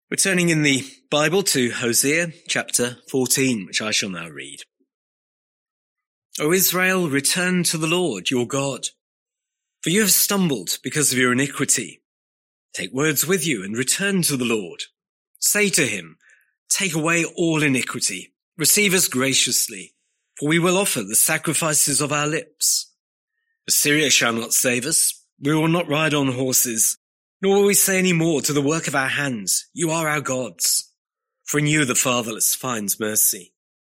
We're turning in the Bible to Hosea chapter 14, which I shall now read. O Israel, return to the Lord your God, for you have stumbled because of your iniquity. Take words with you and return to the Lord. Say to him, take away all iniquity, receive us graciously, for we will offer the sacrifices of our lips. Assyria shall not save us, we will not ride on horses, nor will we say any more to the work of our hands, you are our gods. For in you the fatherless finds mercy.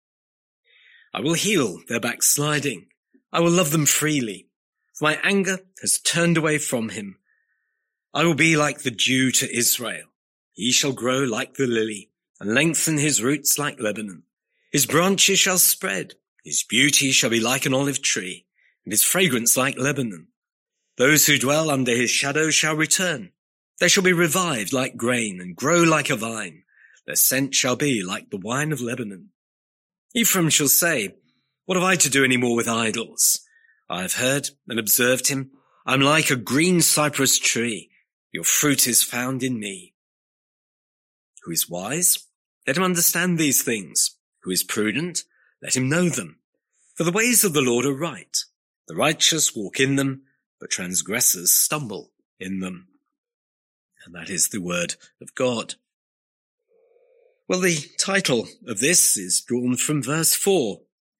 I will heal their backsliding. I will love them freely. For my anger has turned away from him. I will be like the dew to Israel. He shall grow like the lily, and lengthen his roots like Lebanon. His branches shall spread. His beauty shall be like an olive tree, and his fragrance like Lebanon. Those who dwell under his shadow shall return. They shall be revived like grain and grow like a vine. Their scent shall be like the wine of Lebanon. Ephraim shall say, what have I to do any more with idols? I have heard and observed him. I am like a green cypress tree. Your fruit is found in me. Who is wise? Let him understand these things. Who is prudent? Let him know them. For the ways of the Lord are right. The righteous walk in them, but transgressors stumble in them. And that is the word of God. Well, the title of this is drawn from verse 4.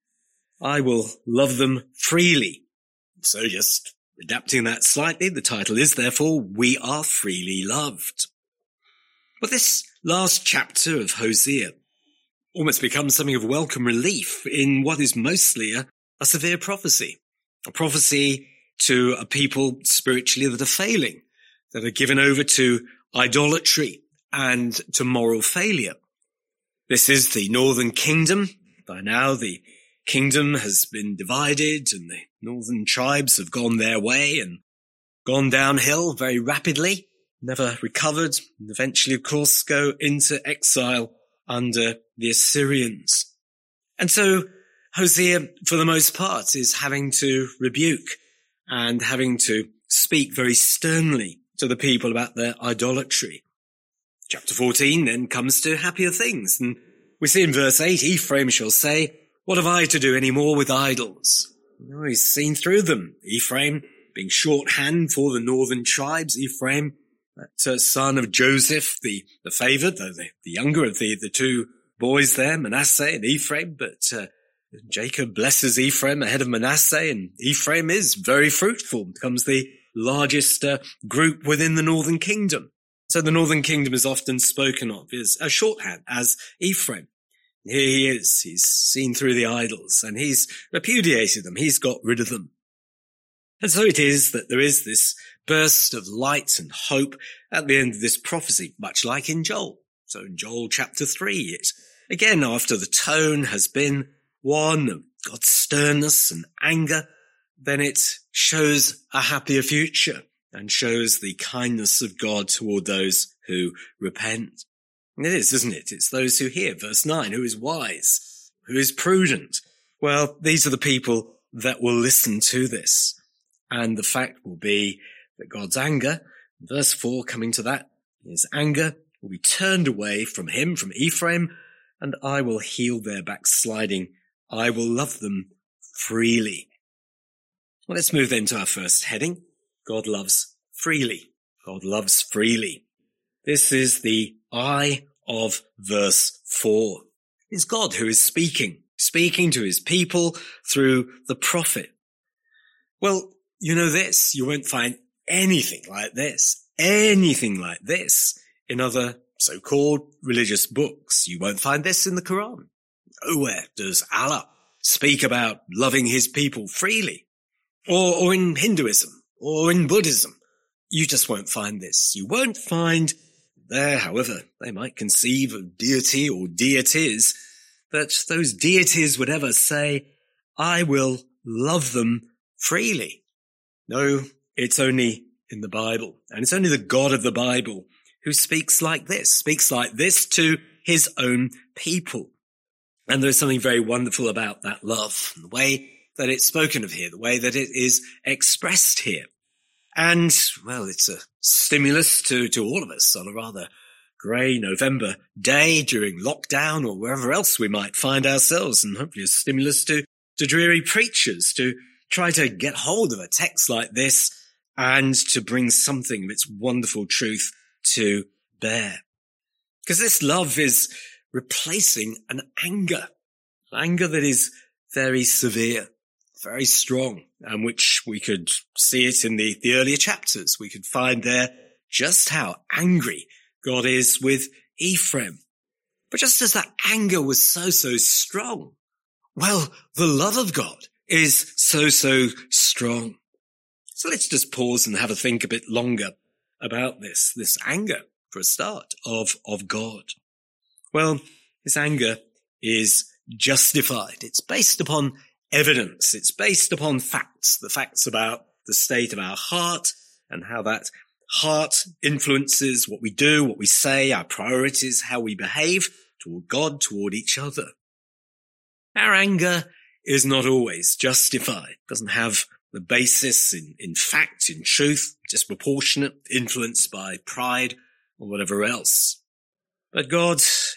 I will love them freely. So just adapting that slightly, the title is therefore, We Are Freely Loved. Well, this last chapter of Hosea almost becomes something of welcome relief in what is mostly a severe prophecy. A prophecy to a people spiritually that are failing, that are given over to idolatry and to moral failure. This is the northern kingdom. By now the kingdom has been divided and the northern tribes have gone their way and gone downhill very rapidly, never recovered, and eventually, of course, go into exile under the Assyrians. And so Hosea, for the most part, is having to rebuke and having to speak very sternly to the people about their idolatry. Chapter 14 then comes to happier things, and we see in verse 8, Ephraim shall say, what have I to do any more with idols? Oh, he's seen through them. Ephraim being shorthand for the northern tribes. Ephraim, that son of Joseph, the favored, though the younger of the two boys there, Manasseh and Ephraim, but Jacob blesses Ephraim ahead of Manasseh, and Ephraim is very fruitful, becomes the largest group within the northern kingdom. So the northern kingdom is often spoken of as a shorthand, as Ephraim. Here he is, he's seen through the idols, and he's repudiated them, he's got rid of them. And so it is that there is this burst of light and hope at the end of this prophecy, much like in Joel. So in Joel chapter 3, it again, after the tone has been one of God's sternness and anger, then it shows a happier future and shows the kindness of God toward those who repent. And it is, isn't it? It's those who hear. Verse 9, who is wise? Who is prudent? Well, these are the people that will listen to this. And the fact will be that God's anger, verse 4 coming to that, his anger will be turned away from him, from Ephraim, and I will heal their backsliding. I will love them freely. Well, let's move then to our first heading. God loves freely. God loves freely. This is the I of verse 4. It's God who is speaking to his people through the prophet. Well, you know this, you won't find anything like this in other so-called religious books. You won't find this in the Quran. Nowhere does Allah speak about loving his people freely. Or in Hinduism, or in Buddhism. You just won't find this. You won't find there, however, they might conceive of deity or deities, that those deities would ever say, I will love them freely. No, it's only in the Bible. And it's only the God of the Bible who speaks like this to his own people. And there's something very wonderful about that love, the way that it's spoken of here, the way that it is expressed here. And, well, it's a stimulus to all of us on a rather grey November day during lockdown or wherever else we might find ourselves, and hopefully a stimulus to dreary preachers to try to get hold of a text like this and to bring something of its wonderful truth to bear. Because this love is replacing an anger that is very severe, very strong, and which we could see it in the earlier chapters. We could find there just how angry God is with Ephraim. But just as that anger was so strong, well, the love of God is so strong. So let's just pause and have a think a bit longer about this anger, for a start, of God. Well, this anger is justified. It's based upon evidence. It's based upon facts, the facts about the state of our heart and how that heart influences what we do, what we say, our priorities, how we behave toward God, toward each other. Our anger is not always justified. It doesn't have the basis in fact, in truth, disproportionate, influenced by pride or whatever else. But God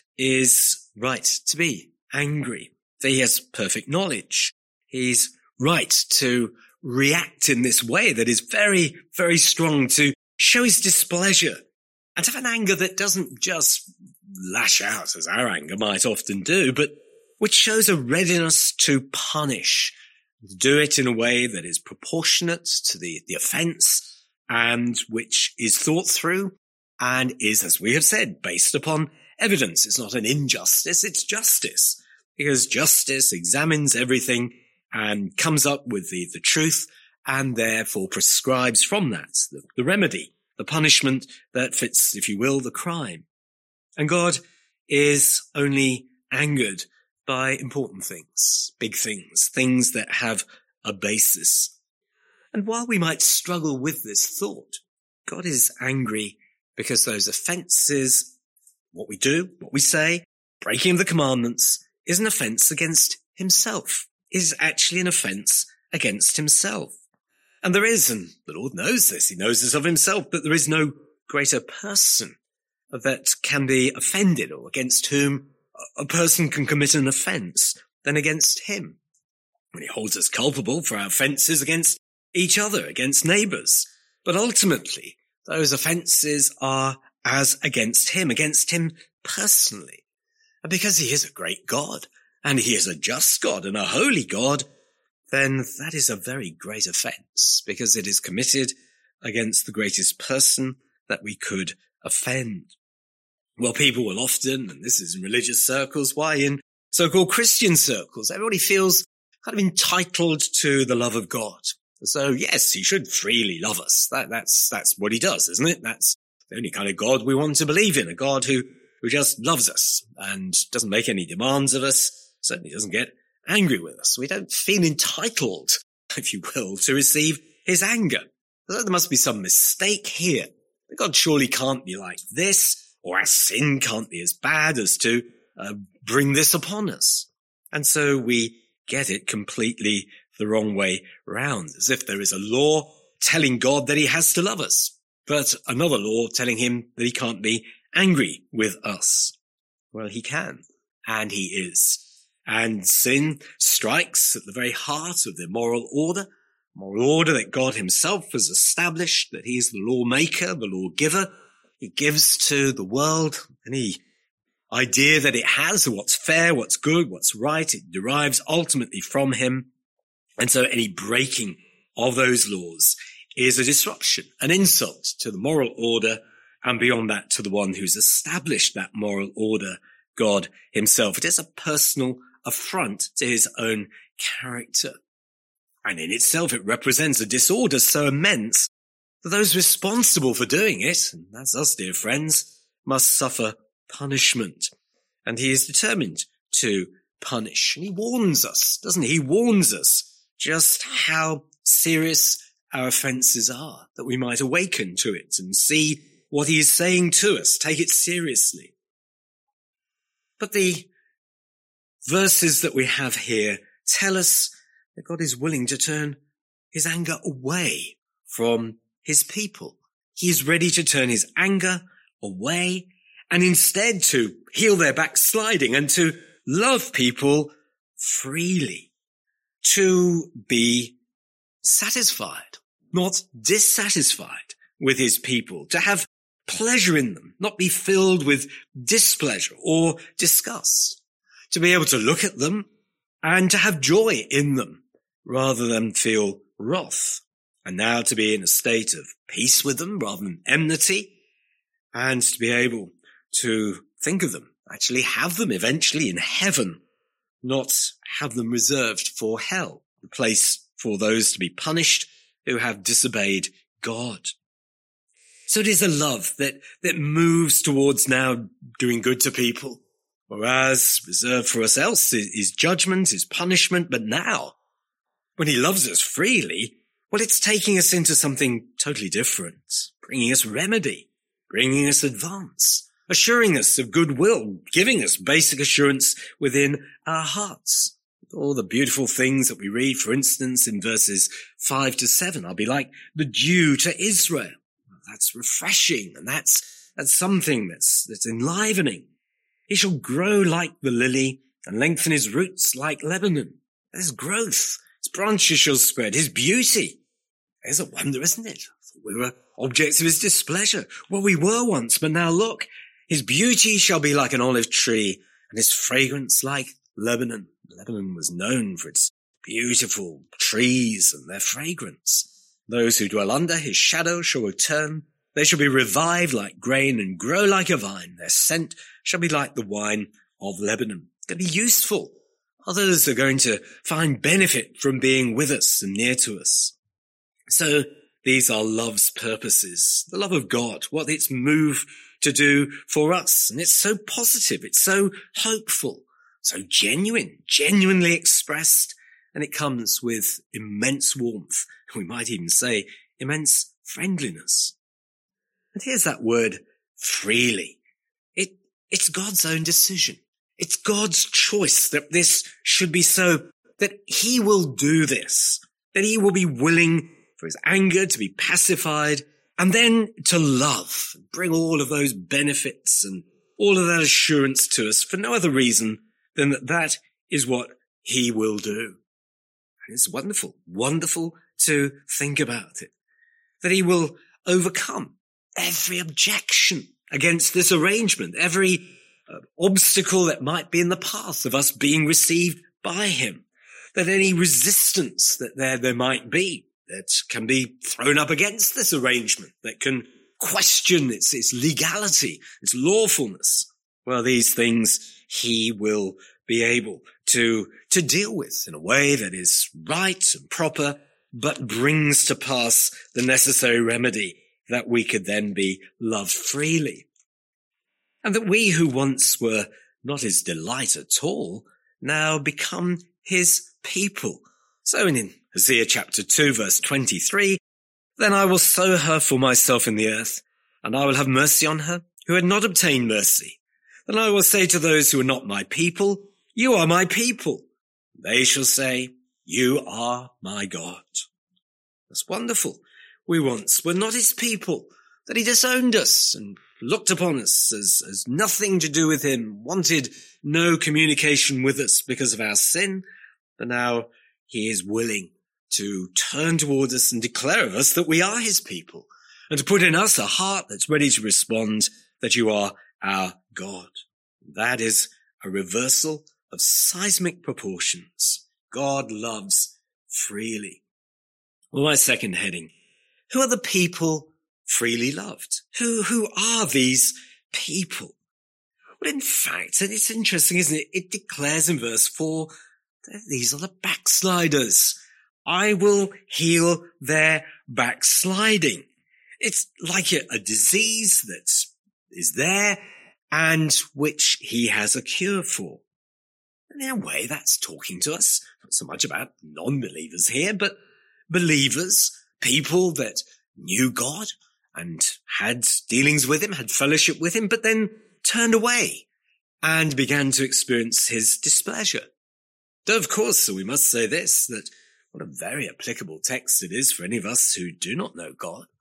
is right to be angry. He has perfect knowledge. He's right to react in this way that is very, very strong, to show his displeasure and to have an anger that doesn't just lash out as our anger might often do, but which shows a readiness to punish, to do it in a way that is proportionate to the offence and which is thought through and is, as we have said, based upon evidence. It's not an injustice, it's justice, because justice examines everything and comes up with the truth and therefore prescribes from that the remedy, the punishment that fits, if you will, the crime. And God is only angered by important things, big things, things that have a basis. And while we might struggle with this thought, God is angry because those offences, what we do, what we say, breaking of the commandments, is an offence against himself, is actually an offence against himself. And there is, and the Lord knows this, he knows this of himself, but there is no greater person that can be offended or against whom a person can commit an offence than against him. And he holds us culpable for our offences against each other, against neighbours. But ultimately, those offences are as against him personally. And because he is a great God, and he is a just God and a holy God, then that is a very great offence, because it is committed against the greatest person that we could offend. Well, people will often, and this is in religious circles, why in so-called Christian circles, everybody feels kind of entitled to the love of God. So yes, he should freely love us. That's what he does, isn't it? That's the only kind of God we want to believe in, a God who just loves us and doesn't make any demands of us, certainly doesn't get angry with us. We don't feel entitled, if you will, to receive his anger. There must be some mistake here. God surely can't be like this, or our sin can't be as bad as to bring this upon us. And so we get it completely the wrong way round, as if there is a law telling God that he has to love us, but another law telling him that he can't be angry with us. Well, he can, and he is. And sin strikes at the very heart of the moral order that God himself has established, that he is the lawmaker, the lawgiver. He gives to the world any idea that it has of what's fair, what's good, what's right. It derives ultimately from him. And so any breaking of those laws is a disruption, an insult to the moral order, and beyond that to the one who's established that moral order, God himself. It is a personal affront to his own character. And in itself, it represents a disorder so immense that those responsible for doing it, and that's us, dear friends, must suffer punishment. And he is determined to punish. And he warns us, doesn't he? He warns us just how serious our offences are, that we might awaken to it and see what he is saying to us, take it seriously. But the verses that we have here tell us that God is willing to turn his anger away from his people. He is ready to turn his anger away and instead to heal their backsliding and to love people freely, to be satisfied, not dissatisfied with his people, to have pleasure in them, not be filled with displeasure or disgust, to be able to look at them and to have joy in them rather than feel wrath, and now to be in a state of peace with them rather than enmity, and to be able to think of them, actually have them eventually in heaven, not have them reserved for hell, the place for those to be punished who have disobeyed God. So it is a love that moves towards now doing good to people, whereas reserved for us else is judgment, is punishment. But now, when he loves us freely, well, it's taking us into something totally different, bringing us remedy, bringing us advance, assuring us of goodwill, giving us basic assurance within our hearts. All the beautiful things that we read, for instance, in verses 5 to 7, I'll be like the dew to Israel. That's refreshing, and that's something that's enlivening. He shall grow like the lily and lengthen his roots like Lebanon. There's growth. His branches shall spread. His beauty. There's a wonder, isn't it? We were objects of his displeasure. Well, we were once, but now look. His beauty shall be like an olive tree, and his fragrance like Lebanon. Lebanon was known for its beautiful trees and their fragrance. Those who dwell under his shadow shall return. They shall be revived like grain and grow like a vine. Their scent shall be like the wine of Lebanon. They'll be useful. Others are going to find benefit from being with us and near to us. So these are love's purposes, the love of God, what it's moved to do for us. And it's so positive. It's so hopeful, so genuinely expressed. And it comes with immense warmth. We might even say immense friendliness. And here's that word freely. It's God's own decision. It's God's choice that this should be so, that he will do this, that he will be willing for his anger to be pacified and then to love, bring all of those benefits and all of that assurance to us for no other reason than that is what he will do. And it's wonderful to think about it, that he will overcome every objection against this arrangement, every obstacle that might be in the path of us being received by him, that any resistance that there might be that can be thrown up against this arrangement, that can question its legality, its lawfulness. Well, these things he will be able to deal with in a way that is right and proper, but brings to pass the necessary remedy that we could then be loved freely. And that we who once were not his delight at all, now become his people. So in Hosea chapter 2 verse 23, then I will sow her for myself in the earth, and I will have mercy on her who had not obtained mercy. Then I will say to those who are not my people, you are my people. They shall say, you are my God. That's wonderful. We once were not his people, that he disowned us and looked upon us as nothing to do with him, wanted no communication with us because of our sin. But now he is willing to turn toward us and declare of us that we are his people, and to put in us a heart that's ready to respond that you are our God. That is a reversal of seismic proportions. God loves freely. Well, my second heading, who are the people freely loved? Who are these people? Well, in fact, and it's interesting, isn't it? It declares in verse 4, that these are the backsliders. I will heal their backsliding. It's like a disease that is there and which he has a cure for. And in a way, that's talking to us, not so much about non-believers here, but believers, people that knew God and had dealings with him, had fellowship with him, but then turned away and began to experience his displeasure. Though, of course, we must say this, that what a very applicable text it is for any of us who do not know God,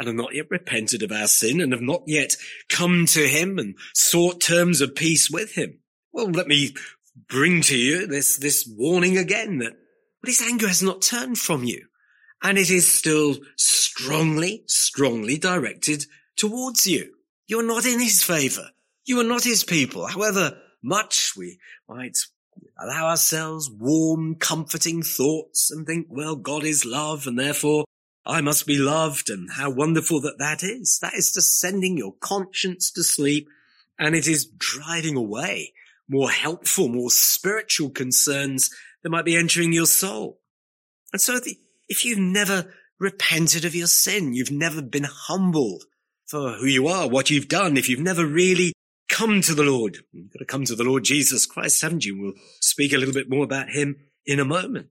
and have not yet repented of our sin and have not yet come to him and sought terms of peace with him. Well, let me bring to you this warning again that his anger has not turned from you, and it is still strongly directed towards you. You are not in his favour. You are not his people. However much we might allow ourselves warm, comforting thoughts and think, well, God is love and therefore I must be loved, and how wonderful that is. That is just sending your conscience to sleep, and it is driving away more helpful, more spiritual concerns that might be entering your soul. And so if you've never repented of your sin, you've never been humbled for who you are, what you've done, if you've never really come to the Lord, you've got to come to the Lord Jesus Christ, haven't you? We'll speak a little bit more about him in a moment.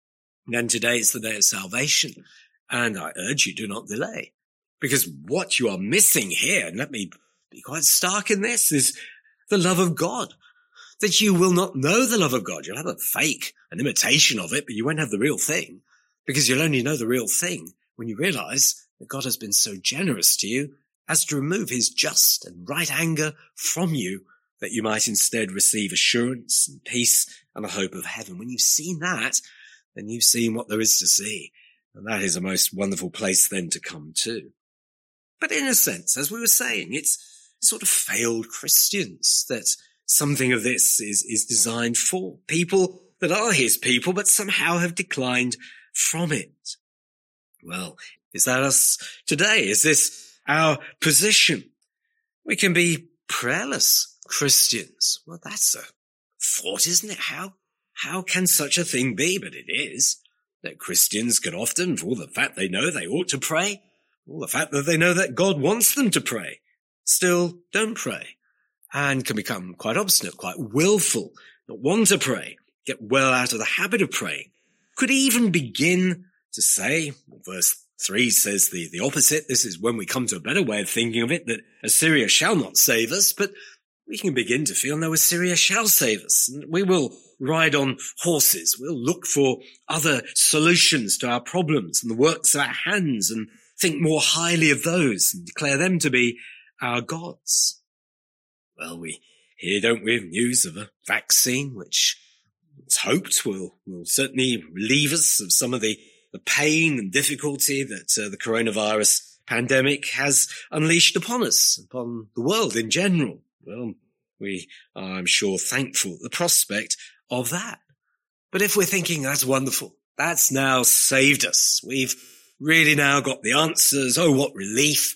And today is the day of salvation. And I urge you, do not delay. Because what you are missing here, and let me be quite stark in this, is the love of God. That you will not know the love of God. You'll have a fake, an imitation of it, but you won't have the real thing. Because you'll only know the real thing when you realize that God has been so generous to you as to remove his just and right anger from you, that you might instead receive assurance and peace and a hope of heaven. When you've seen that, then you've seen what there is to see. And that is a most wonderful place then to come to. But in a sense, as we were saying, it's sort of failed Christians that something of this is designed for. People that are his people, but somehow have declined from it. Well, is that us today? Is this our position? We can be prayerless Christians. Well, that's a thought, isn't it? How can such a thing be? But it is. That Christians can often, for all the fact they know they ought to pray, all the fact that they know that God wants them to pray, still don't pray, and can become quite obstinate, quite willful, not want to pray, get well out of the habit of praying, could even begin to say, verse 3 says the opposite, this is when we come to a better way of thinking of it, that Assyria shall not save us, but we can begin to feel, no, Assyria shall save us. And we will ride on horses. We'll look for other solutions to our problems and the works of our hands and think more highly of those and declare them to be our gods. Well, we hear, don't we, news of a vaccine, which it's hoped will certainly relieve us of some of the pain and difficulty that the coronavirus pandemic has unleashed upon us, upon the world in general. Well, we are, I'm sure, thankful at the prospect of that. But if we're thinking that's wonderful, that's now saved us, we've really now got the answers, oh, what relief,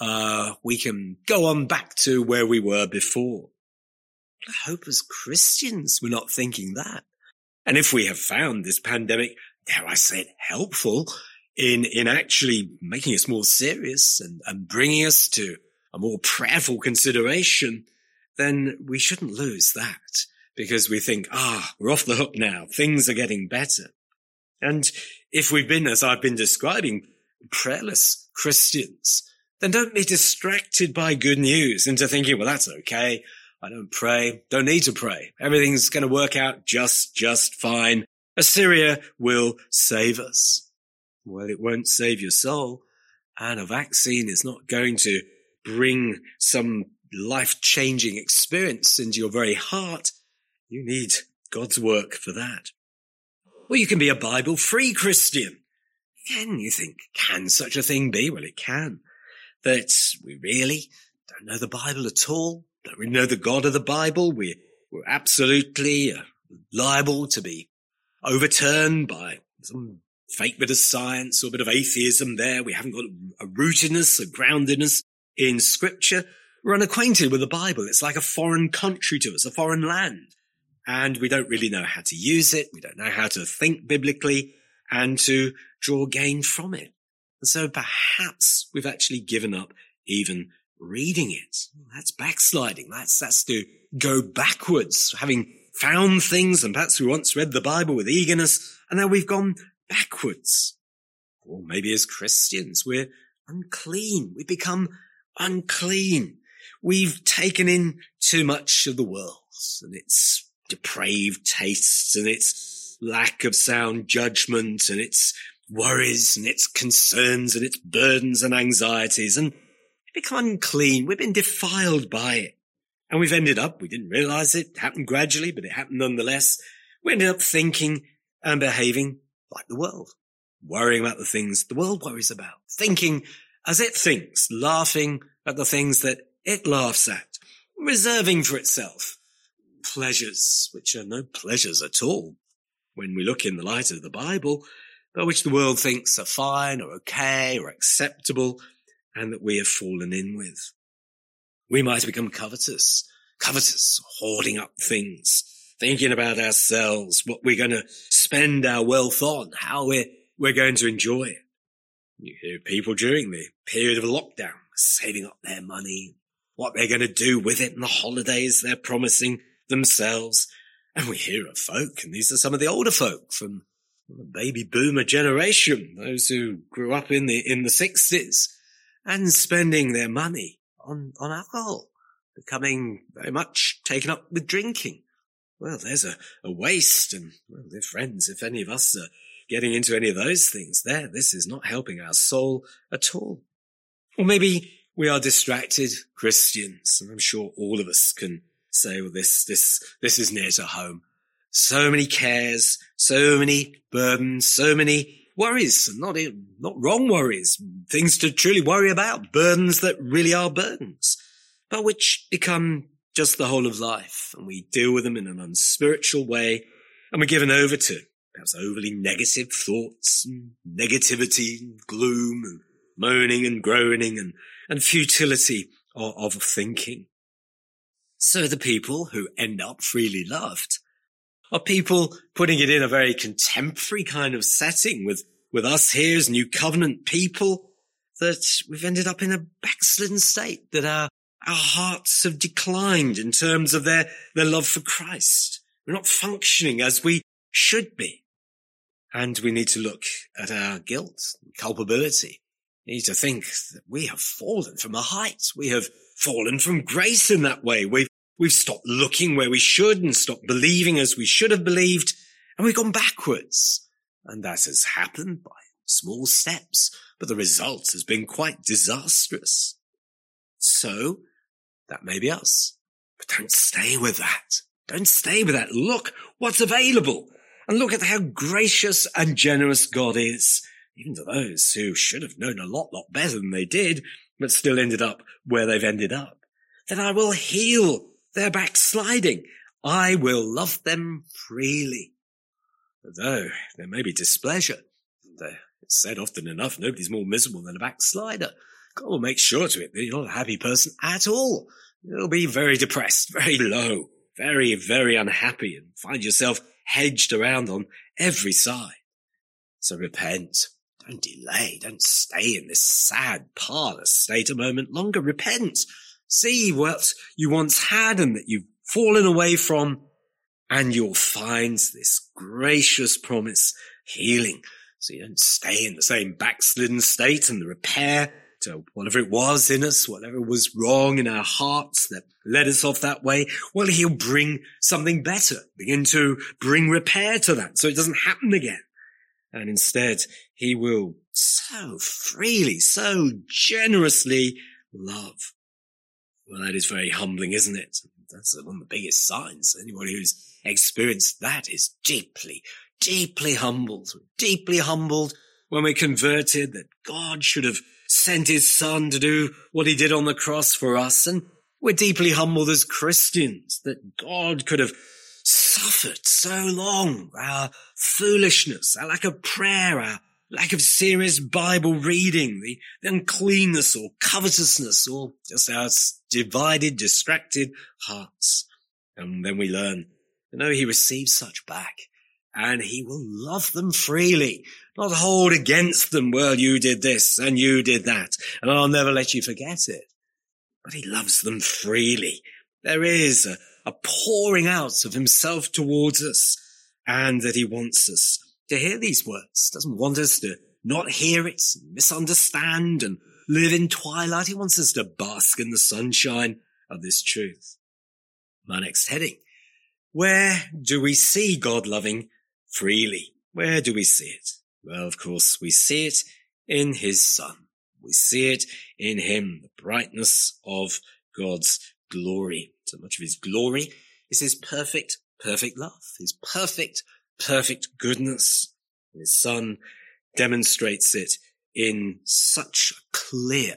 we can go on back to where we were before. I hope as Christians we're not thinking that. And if we have found this pandemic, dare I say it, helpful in actually making us more serious and bringing us to a more prayerful consideration, then we shouldn't lose that because we think, we're off the hook now. Things are getting better. And if we've been, as I've been describing, prayerless Christians, then don't be distracted by good news into thinking, well, that's okay. I don't pray. Don't need to pray. Everything's going to work out just fine. Assyria will save us. Well, it won't save your soul. And a vaccine is not going to bring some life-changing experience into your very heart. You need God's work for that. Well, you can be a Bible-free Christian. Again, you think, can such a thing be? Well, it can. That we really don't know the Bible at all, don't really know the God of the Bible. We're absolutely liable to be overturned by some fake bit of science or a bit of atheism there. We haven't got a rootedness, a groundedness in Scripture. We're unacquainted with the Bible. It's like a foreign country to us, a foreign land. And we don't really know how to use it. We don't know how to think biblically and to draw gain from it. And so perhaps we've actually given up even reading it. That's backsliding. That's to go backwards, having found things, and perhaps we once read the Bible with eagerness, and now we've gone backwards. Or maybe as Christians, we're unclean. We become unclean. We've taken in too much of the world and its depraved tastes and its lack of sound judgment and its worries and its concerns and its burdens and anxieties, and become unclean. We've been defiled by it. And we've ended up, we didn't realize it happened gradually, but it happened nonetheless. We ended up thinking and behaving like the world, worrying about the things the world worries about, thinking as it thinks, laughing at the things that it laughs at, reserving for itself pleasures which are no pleasures at all when we look in the light of the Bible, but which the world thinks are fine or okay or acceptable, and that we have fallen in with. We might become covetous, hoarding up things, thinking about ourselves, what we're going to spend our wealth on, how we're going to enjoy it. You hear people during the period of lockdown saving up their money, what they're going to do with it in the holidays they're promising themselves. And we hear of folk, and these are some of the older folk from the baby boomer generation, those who grew up in the 60s, and spending their money on alcohol, becoming very much taken up with drinking. Well, there's a waste, and well, dear friends, if any of us are getting into any of those things this is not helping our soul at all. Or maybe we are distracted Christians, and I'm sure all of us can say, well, this is near to home. So many cares, so many burdens, so many worries, and not wrong worries, things to truly worry about, burdens that really are burdens, but which become just the whole of life, and we deal with them in an unspiritual way, and we're given over to perhaps overly negative thoughts, and negativity, and gloom, and moaning and groaning, and futility of thinking. So the people who end up freely loved are people putting it in a very contemporary kind of setting with us here as New Covenant people, that we've ended up in a backslidden state, that our hearts have declined in terms of their love for Christ. We're not functioning as we should be. And we need to look at our guilt and culpability. We need to think that we have fallen from a height. We have fallen from grace in that way. We've stopped looking where we should and stopped believing as we should have believed, and we've gone backwards. And that has happened by small steps, but the result has been quite disastrous. So that may be us, but don't stay with that. Don't stay with that. Look what's available, and look at how gracious and generous God is, even to those who should have known a lot better than they did, but still ended up where they've ended up. Then I will heal their backsliding. I will love them freely. Though there may be displeasure, it's said often enough, nobody's more miserable than a backslider. God will make sure to it that you're not a happy person at all. You'll be very depressed, very low, very, very unhappy, and find yourself hedged around on every side. So repent. Don't delay. Don't stay in this sad parlous state a moment longer. Repent. See what you once had and that you've fallen away from, and you'll find this gracious promise, healing. So you don't stay in the same backslidden state, and the repair to whatever it was in us, whatever was wrong in our hearts that led us off that way. Well, he'll bring something better, begin to bring repair to that so it doesn't happen again. And instead, he will so freely, so generously love. Well, that is very humbling, isn't it? That's one of the biggest signs. Anybody who's experienced that is deeply, deeply humbled when we're converted, that God should have sent his son to do what he did on the cross for us. And we're deeply humbled as Christians that God could have suffered so long our foolishness, our lack of prayer, our lack of serious Bible reading, the uncleanness or covetousness, or just our divided, distracted hearts. And then we learn, he receives such back, and he will love them freely, not hold against them, well, you did this and you did that, and I'll never let you forget it. But he loves them freely. There is a pouring out of himself towards us, and that he wants us to hear these words. Doesn't want us to not hear it, misunderstand, and live in twilight. He wants us to bask in the sunshine of this truth. My next heading: where do we see God loving freely? Where do we see it? Well, of course, we see it in his Son. We see it in him, the brightness of God's glory. So much of his glory is his perfect love, his perfect goodness. His Son demonstrates it in such a clear,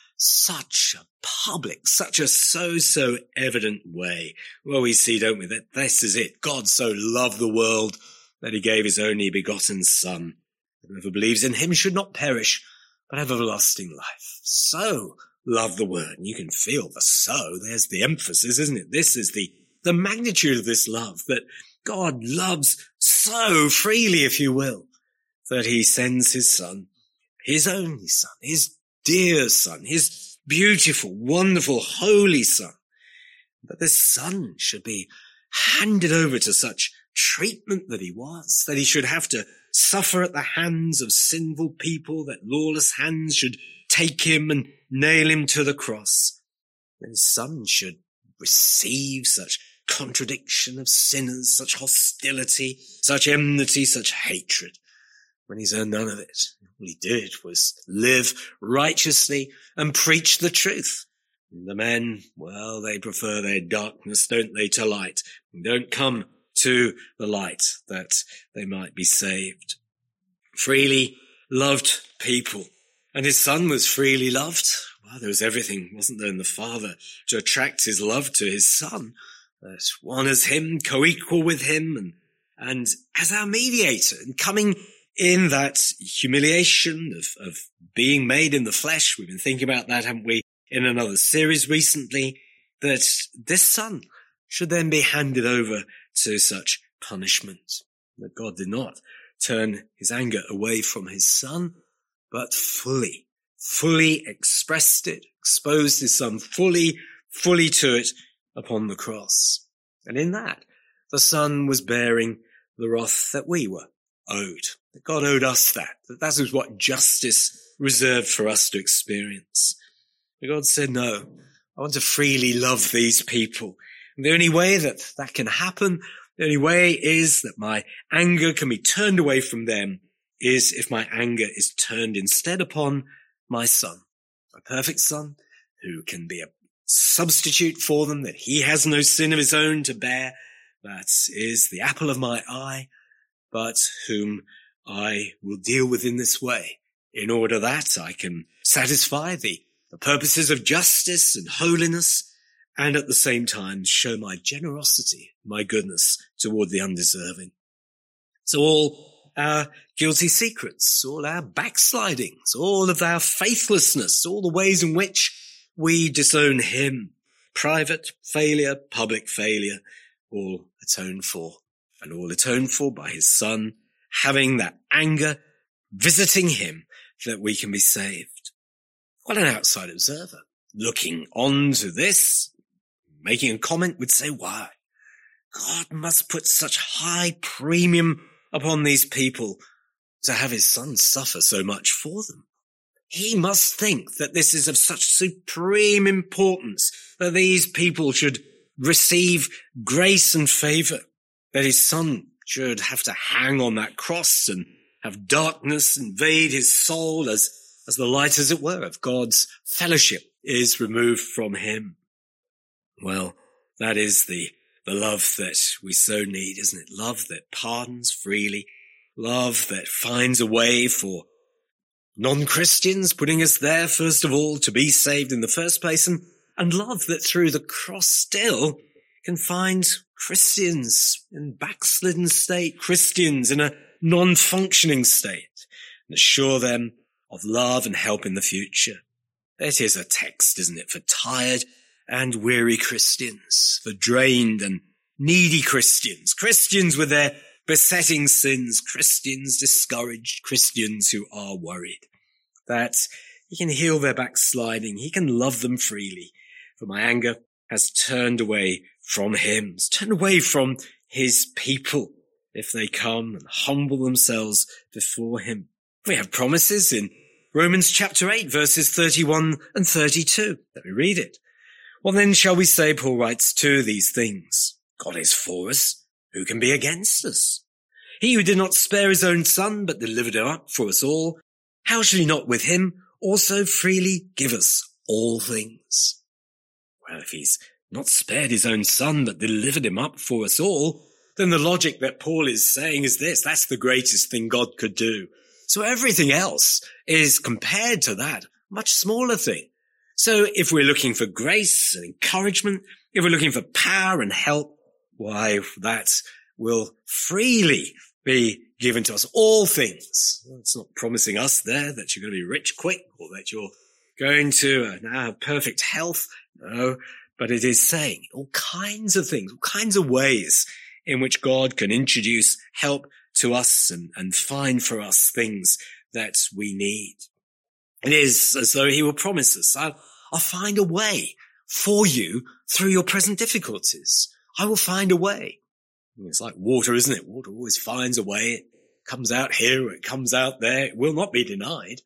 such a public, such a so evident way. Well, we see, don't we, that this is it. God so loved the world that he gave his only begotten Son. Whoever believes in him should not perish, but have everlasting life. So love the word. And you can feel the so. There's the emphasis, isn't it? This is the magnitude of this love, that God loves so freely, if you will, that he sends his Son, his only Son, his dear Son, his beautiful, wonderful, holy Son. But this Son should be handed over to such treatment that he should have to suffer at the hands of sinful people, that lawless hands should take him and nail him to the cross. And his Son should receive such contradiction of sinners, such hostility, such enmity, such hatred, when he's earned none of it. All he did was live righteously and preach the truth. And the men, well, they prefer their darkness, don't they, to light, and don't come to the light that they might be saved. Freely loved people. And his Son was freely loved. Well, there was everything, wasn't there, in the Father to attract his love to his Son. That one as him, co-equal with him, and as our mediator, and coming in that humiliation of being made in the flesh. We've been thinking about that, haven't we, in another series recently, that this Son should then be handed over to such punishment. That God did not turn his anger away from his Son, but fully expressed it, exposed his Son fully to it upon the cross. And in that, the Son was bearing the wrath that we were owed. That God owed us that was what justice reserved for us to experience. But God said, no, I want to freely love these people. And the only way that can happen, the only way is that my anger can be turned away from them, is if my anger is turned instead upon my Son, my perfect Son, who can be a substitute for them, that he has no sin of his own to bear, that is the apple of my eye, but whom I will deal with in this way, in order that I can satisfy the purposes of justice and holiness, and at the same time show my generosity, my goodness toward the undeserving. So all our guilty secrets, all our backslidings, all of our faithlessness, all the ways in which we disown him, private failure, public failure, all atoned for, and all atoned for by his Son, having that anger, visiting him, that we can be saved. Well, an outside observer looking on to this, making a comment, would say, why? God must put such high premium upon these people to have his Son suffer so much for them. He must think that this is of such supreme importance, that these people should receive grace and favor, that his Son should have to hang on that cross and have darkness invade his soul as the light, as it were, of God's fellowship is removed from him. Well, that is the love that we so need, isn't it? Love that pardons freely, love that finds a way for non-Christians, putting us there, first of all, to be saved in the first place, and love that through the cross still can find Christians in backslidden state, Christians in a non-functioning state, and assure them of love and help in the future. That is a text, isn't it, for tired and weary Christians, for drained and needy Christians, Christians with their besetting sins, Christians discouraged, Christians who are worried, that he can heal their backsliding, he can love them freely, for my anger has turned away from him, has turned away from his people, if they come and humble themselves before him. We have promises in Romans chapter 8, verses 31 and 32. Let me read it. What then shall we say, Paul writes, to these things? God is for us. Who can be against us? He who did not spare his own son, but delivered him up for us all, how shall he not with him also freely give us all things? Well, if he's not spared his own son, but delivered him up for us all, then the logic that Paul is saying is this: that's the greatest thing God could do. So everything else is, compared to that, a much smaller thing. So if we're looking for grace and encouragement, if we're looking for power and help, why, that will freely be given to us, all things. Well, it's not promising us there that you're going to be rich quick or that you're going to now have perfect health. No, but it is saying all kinds of things, all kinds of ways in which God can introduce help to us and find for us things that we need. It is as though he will promise us, I'll find a way for you through your present difficulties. I will find a way. It's like water, isn't it? Water always finds a way. It comes out here, or it comes out there. It will not be denied.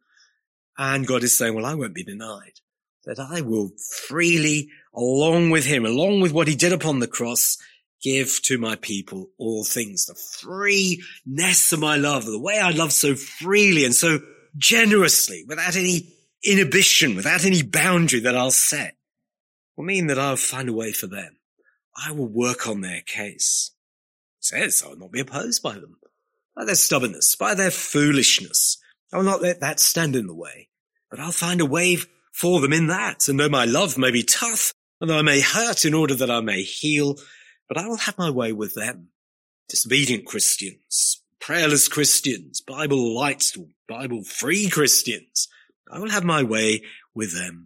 And God is saying, well, I won't be denied. That I will freely, along with him, along with what he did upon the cross, give to my people all things. The freeness of my love, the way I love so freely and so generously, without any inhibition, without any boundary that I'll set, will mean that I'll find a way for them. I will work on their case. It says I will not be opposed by them, by their stubbornness, by their foolishness. I will not let that stand in the way, but I'll find a way for them in that. And though my love may be tough, and though I may hurt in order that I may heal, but I will have my way with them. Disobedient Christians, prayerless Christians, Bible light, Bible free Christians, I will have my way with them.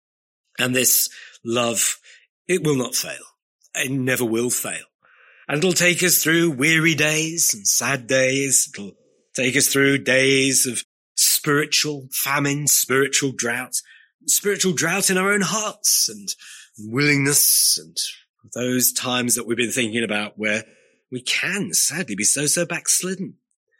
And this love, it will not fail. It never will fail. And it'll take us through weary days and sad days. It'll take us through days of spiritual famine, spiritual drought in our own hearts and willingness, and those times that we've been thinking about where we can sadly be so backslidden.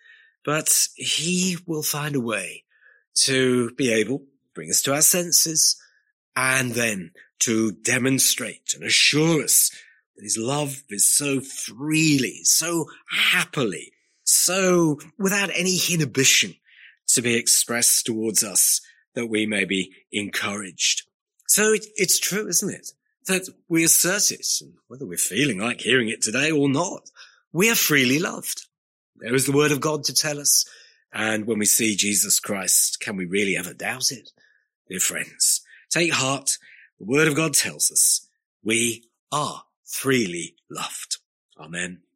But he will find a way to be able to bring us to our senses and then to demonstrate and assure us that his love is so freely, so happily, so without any inhibition to be expressed towards us, that we may be encouraged. So it's true, isn't it, that we assert it, and whether we're feeling like hearing it today or not, we are freely loved. There is the word of God to tell us, and when we see Jesus Christ, can we really ever doubt it? Dear friends, take heart. The word of God tells us we are freely loved. Amen.